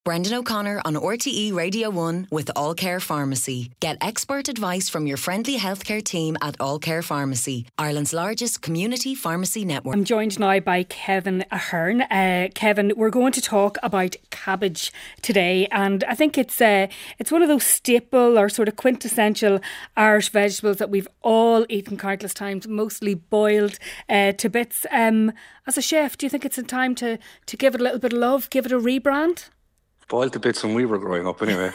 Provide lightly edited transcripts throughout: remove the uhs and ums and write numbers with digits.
Brendan O'Connor on RTE Radio 1 with All Care Pharmacy. Get expert advice from your friendly healthcare team at All Care Pharmacy, Ireland's largest community pharmacy network. I'm joined now by Kevin Ahern. Kevin, we're going to talk about cabbage today, and I think it's one of those staple or sort of quintessential Irish vegetables that we've all eaten countless times, mostly boiled to bits. As a chef, do you think it's in time to give it a little bit of love, give it a rebrand? Boiled to bits when we were growing up, anyway.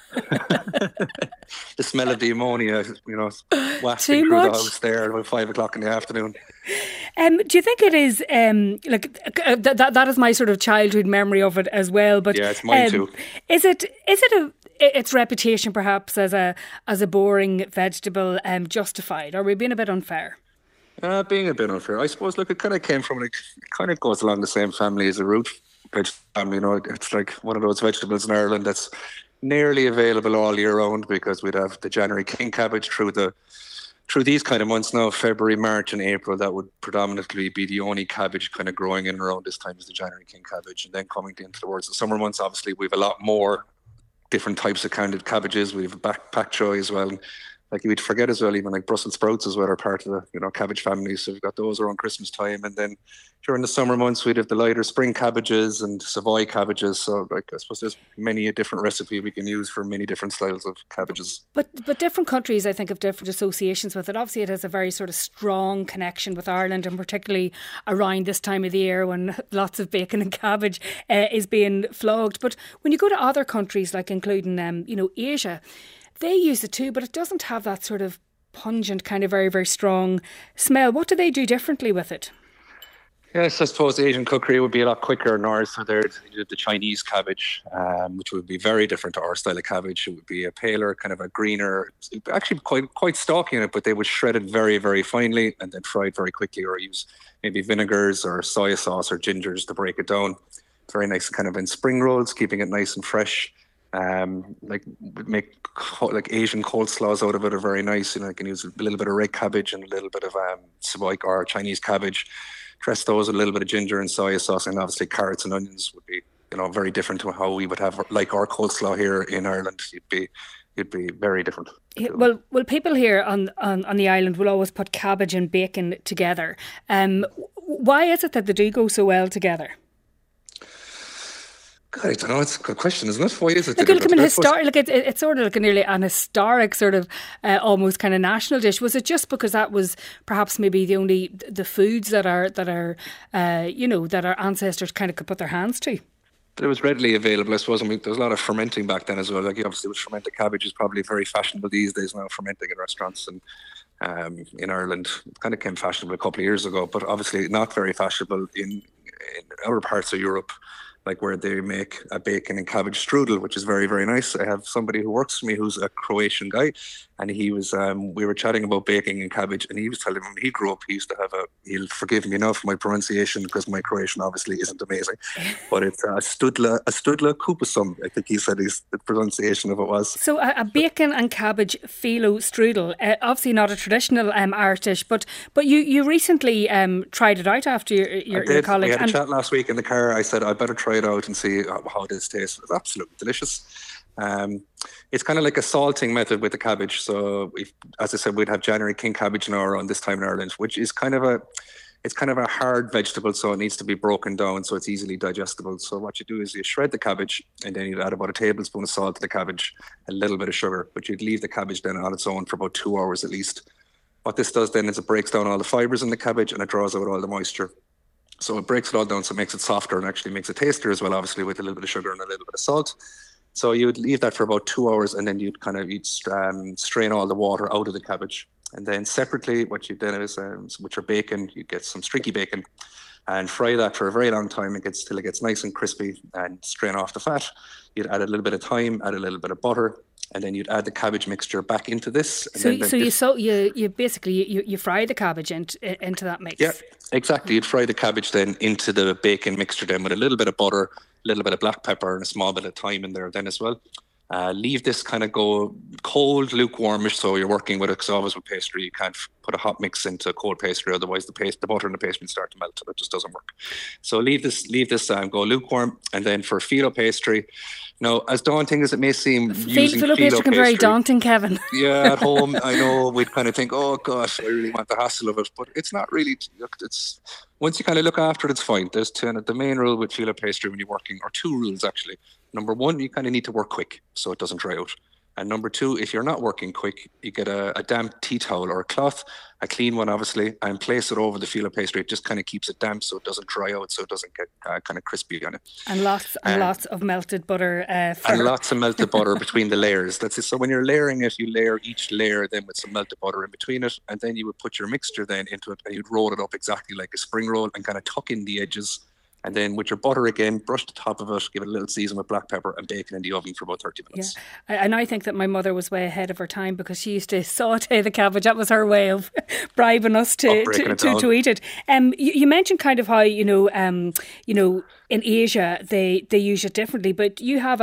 The smell of the ammonia, wafting through the house there at about 5 o'clock in the afternoon. Do you think it is that is my sort of childhood memory of it as well? But yeah, it's mine too. Is it its reputation perhaps as a boring vegetable justified? Are we being a bit unfair? Being a bit unfair, I suppose. Look, it kind of came from it kind of goes along the same family as a root vegetable. It's like one of those vegetables in Ireland that's nearly available all year round, because we'd have the January king cabbage through these kind of months now, February, March and April. That would predominantly be the only cabbage kind of growing in around this time, is the January king cabbage. And then coming into towards the summer months, obviously we've a lot more different types of candied cabbages. We have pak choy as well. Like you'd forget as well, even like Brussels sprouts as well are part of the cabbage family. So we've got those around Christmas time, and then during the summer months we'd have the lighter spring cabbages and Savoy cabbages. So I suppose there's many a different recipe we can use for many different styles of cabbages. But different countries, I think, have different associations with it. Obviously, it has a very sort of strong connection with Ireland, and particularly around this time of the year when lots of bacon and cabbage is being flogged. But when you go to other countries, like including Asia, they use it too, but it doesn't have that sort of pungent, kind of very, very strong smell. What do they do differently with it? Yes, I suppose Asian cookery would be a lot quicker in ours. So there's the Chinese cabbage, which would be very different to our style of cabbage. It would be a paler, kind of a greener, actually quite stalky in it, but they would shred it very, very finely and then fry it very quickly, or use maybe vinegars or soy sauce or gingers to break it down. It's very nice, kind of in spring rolls, keeping it nice and fresh. Make like Asian coleslaws out of it are very nice. You can use a little bit of red cabbage and a little bit of Savoy or Chinese cabbage. Dress those with a little bit of ginger and soy sauce, and obviously carrots and onions would be very different to how we would have like our coleslaw here in Ireland. You'd be very different. Well, people here on the island will always put cabbage and bacon together. Why is it that they do go so well together? God, I don't know. It's a good question, isn't it? Why is it? It's sort of like nearly an historic sort of almost kind of national dish. Was it just because that was perhaps maybe the foods that our ancestors kind of could put their hands to? But it was readily available, I suppose. There was a lot of fermenting back then as well. Like obviously, with fermented cabbage is probably very fashionable these days now. Fermenting in restaurants and in Ireland, it kind of came fashionable a couple of years ago, but obviously not very fashionable in other parts of Europe, like where they make a bacon and cabbage strudel, which is very, very nice. I have somebody who works for me who's a Croatian guy, and he was, we were chatting about baking and cabbage, and he was telling me when he grew up, he used to have he'll forgive me now for my pronunciation, because my Croatian obviously isn't amazing, but it's a studla kupasum, I think he said the pronunciation of it was. So a bacon and cabbage phyllo strudel, obviously not a traditional Irish dish, but you recently tried it out after your college. We had a chat last week in the car. I said, I better try it out and see how this tastes. It's absolutely delicious. It's kind of like a salting method with the cabbage. So as I said, we'd have January king cabbage now around this time in Ireland, which is kind of a hard vegetable, so it needs to be broken down so it's easily digestible. So what you do is you shred the cabbage, and then you'd add about a tablespoon of salt to the cabbage, a little bit of sugar, but you'd leave the cabbage then on its own for about 2 hours at least. What this does then is it breaks down all the fibres in the cabbage, and it draws out all the moisture. So it breaks it all down, so it makes it softer and actually makes it tastier as well, obviously, with a little bit of sugar and a little bit of salt. So you would leave that for about 2 hours, and then you'd strain all the water out of the cabbage. And then separately, what you then is, with your bacon, you get some streaky bacon and fry that for a very long time till it gets nice and crispy, and strain off the fat. You'd add a little bit of thyme, add a little bit of butter, and then you'd add the cabbage mixture back into this. You fry the cabbage into that mix. Yeah, exactly. You'd fry the cabbage then into the bacon mixture then with a little bit of butter, a little bit of black pepper and a small bit of thyme in there then as well. Leave this kind of go cold, lukewarmish. So you're working with it, because always with pastry, you can't put a hot mix into cold pastry, otherwise the butter and the pastry will start to melt, and it just doesn't work. So leave this go lukewarm. And then for phyllo pastry, now, as daunting as it may seem, using phyllo pastry can be very daunting, Kevin. Yeah, at home, I know we'd kind of think, oh gosh, I really want the hassle of it, but it's not really. It's once you kind of look after it, it's fine. There's the main rule with phyllo pastry when you're working, or two rules actually. Number one, you kind of need to work quick so it doesn't dry out. And number two, if you're not working quick, you get a damp tea towel or a cloth, a clean one obviously, and place it over the phyllo pastry. It just kind of keeps it damp so it doesn't dry out, so it doesn't get kind of crispy on it. And lots of melted butter. And lots of melted butter between the layers. That's it. So when you're layering it, you layer each layer then with some melted butter in between it, and then you would put your mixture then into it, and you'd roll it up exactly like a spring roll and kind of tuck in the edges. And then with your butter again, brush the top of it, give it a little season with black pepper, and bake it in the oven for about 30 minutes. Yeah. And I think that my mother was way ahead of her time, because she used to saute the cabbage. That was her way of bribing us to eat it. You mentioned kind of how, in Asia they use it differently, but you have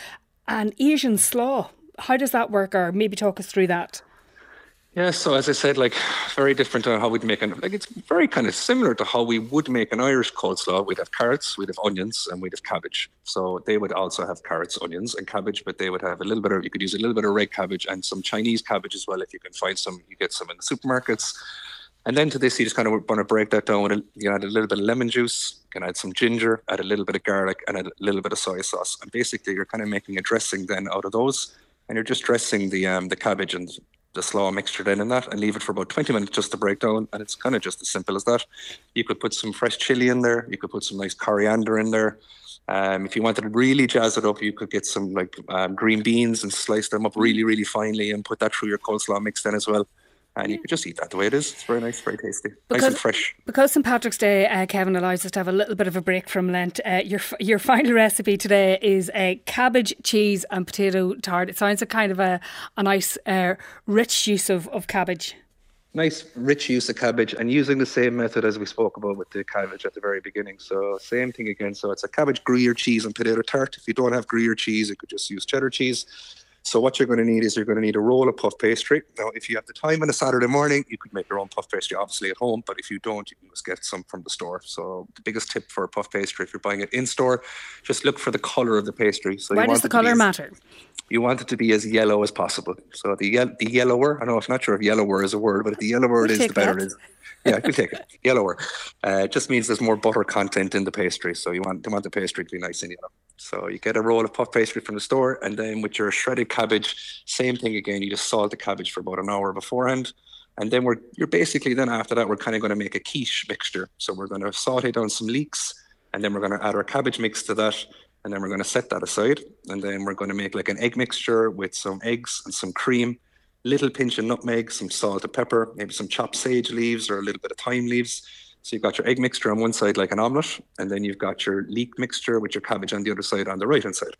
an Asian slaw. How does that work? Or maybe talk us through that. Yeah, so as I said, very different to how we'd make it's very kind of similar to how we would make an Irish coleslaw. We'd have carrots, we'd have onions, and we'd have cabbage. So they would also have carrots, onions, and cabbage, but they would have you could use a little bit of red cabbage and some Chinese cabbage as well. If you can find some, you get some in the supermarkets. And then to this, you just kind of want to break that down. You add a little bit of lemon juice, you can add some ginger, add a little bit of garlic, and add a little bit of soy sauce. And basically, you're kind of making a dressing then out of those, and you're just dressing the cabbage and the slaw mixture then in that, and leave it for about 20 minutes just to break down. And it's kind of just as simple as that. You could put some fresh chili in there. You could put some nice coriander in there. If you wanted to really jazz it up, you could get some green beans and slice them up really, really finely and put that through your coleslaw mix then as well. And you could just eat that the way it is. It's very nice, very tasty. Nice and fresh. Because St. Patrick's Day, Kevin, allows us to have a little bit of a break from Lent. Your final recipe today is a cabbage, cheese and potato tart. It sounds like kind of a nice, rich use of cabbage. Nice, rich use of cabbage, and using the same method as we spoke about with the cabbage at the very beginning. So same thing again. So it's a cabbage, Gruyere cheese and potato tart. If you don't have Gruyere cheese, you could just use cheddar cheese. So what you're going to need is you're going to need a roll of puff pastry. Now, if you have the time on a Saturday morning, you could make your own puff pastry, obviously, at home. But if you don't, you can just get some from the store. So the biggest tip for puff pastry, if you're buying it in store, just look for the colour of the pastry. So why does the colour matter? You want it to be as yellow as possible. So the yellower, I'm not sure if yellower is a word, but the yellower it is, the better it is. Yeah, we'll take it. Yellower. It just means there's more butter content in the pastry. So you want the pastry to be nice and yellow. So you get a roll of puff pastry from the store, and then with your shredded cabbage, same thing again. You just salt the cabbage for about an hour beforehand. And then you're basically, then after that, we're kind of going to make a quiche mixture. So we're going to saute down some leeks, and then we're going to add our cabbage mix to that. And then we're going to set that aside. And then we're going to make like an egg mixture with some eggs and some cream, little pinch of nutmeg, some salt and pepper, maybe some chopped sage leaves or a little bit of thyme leaves. So you've got your egg mixture on one side like an omelette, and then you've got your leek mixture with your cabbage on the other side, on the right hand side.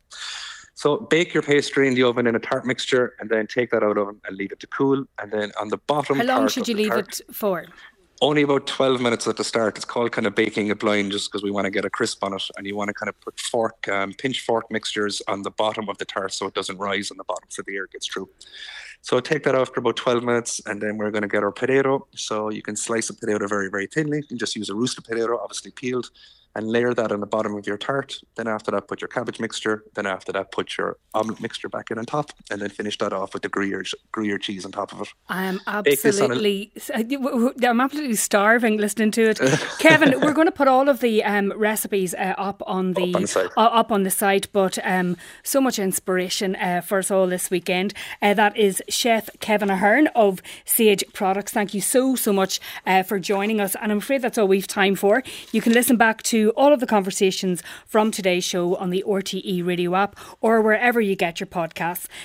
So bake your pastry in the oven in a tart mixture, and then take that out of it and leave it to cool. And then on the bottom, how long should you leave it for? Only about 12 minutes at the start. It's called kind of baking it blind, just because we want to get a crisp on it, and you want to kind of put pinch fork mixtures on the bottom of the tart so it doesn't rise on the bottom, so the air gets through. So take that off for about 12 minutes, and then we're going to get our potato. So you can slice a potato very, very thinly. You can just use a roasted potato, obviously peeled, and layer that on the bottom of your tart. Then after that, put your cabbage mixture. Then after that, put your omelette mixture back in on top, and then finish that off with the Gruyere cheese on top of it. I'm absolutely starving listening to it. Kevin, we're going to put all of the recipes up on the site, but so much inspiration for us all this weekend. That is Chef Kevin Ahern of Sage Products. Thank you so much for joining us, and I'm afraid that's all we've time for. You can listen back to all of the conversations from today's show on the RTE radio app or wherever you get your podcasts.